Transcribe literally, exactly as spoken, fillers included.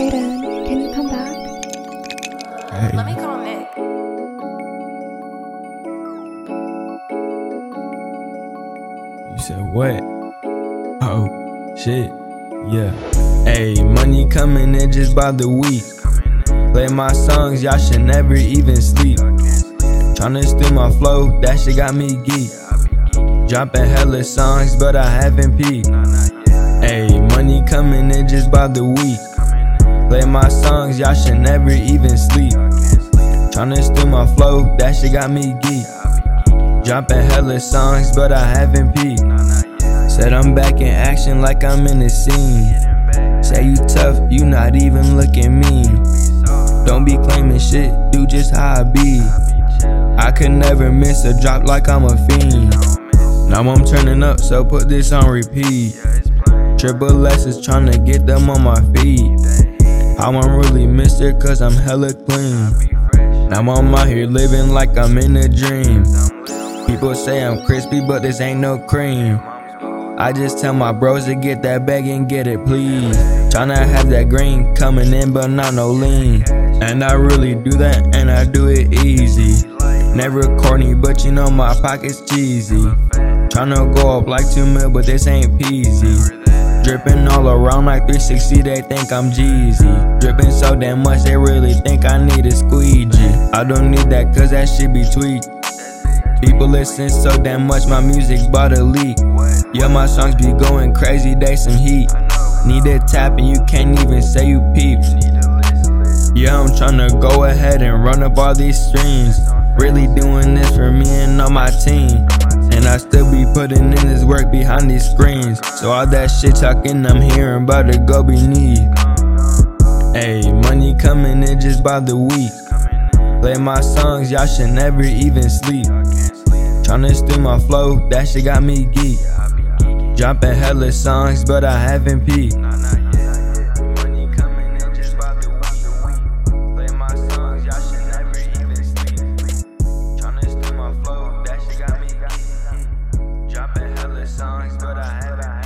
Jaden, can you come back? Hey. Let me call Nick. You said what? Oh, shit, yeah. Hey, money coming in just by the week. Play my songs, y'all should never even sleep. Tryna steal my flow, that shit got me geek. Dropping hella songs, but I haven't peaked. Hey, money coming in just by the week. Play my songs, y'all should never even sleep. Tryna steal my flow, that shit got me geek. Dropping hella songs, but I haven't peaked. Said I'm back in action like I'm in the scene. Say you tough, you not even looking mean. Don't be claiming shit, do just how I be. I could never miss a drop like I'm a fiend. Now I'm turning up, so put this on repeat. Triple S is tryna get them on my feet. I won't really miss it cause I'm hella clean. Now I'm out here living like I'm in a dream. People say I'm crispy, but this ain't no cream. I just tell my bros to get that bag and get it, please. Tryna have that green coming in, but not no lean. And I really do that, and I do it easy. Never corny, but you know my pocket's cheesy. Tryna go up like two mil, but this ain't peasy. Drippin' all around like three sixty, they think I'm Jeezy. Drippin' so damn much, they really think I need a squeegee. I don't need that cause that shit be tweaked. People listen so damn much, my music bout to leak. Yeah, my songs be going crazy, they some heat. Need a tap and you can't even say you peeped. Yeah, I'm tryna go ahead and run up all these streams. Really doing this for me and all my team. And I still be putting in this work behind these screens. So all that shit talking I'm hearing about to go beneath. Hey, money coming in just by the week. Play my songs, y'all should never even sleep. Tryna steal my flow, that shit got me geek. Dropping hella songs, but I haven't peaked. Money coming in just by the week. Play my songs, y'all should never even sleep. Tryna steal my flow, that shit got me geek. Dropping hella songs, but I haven't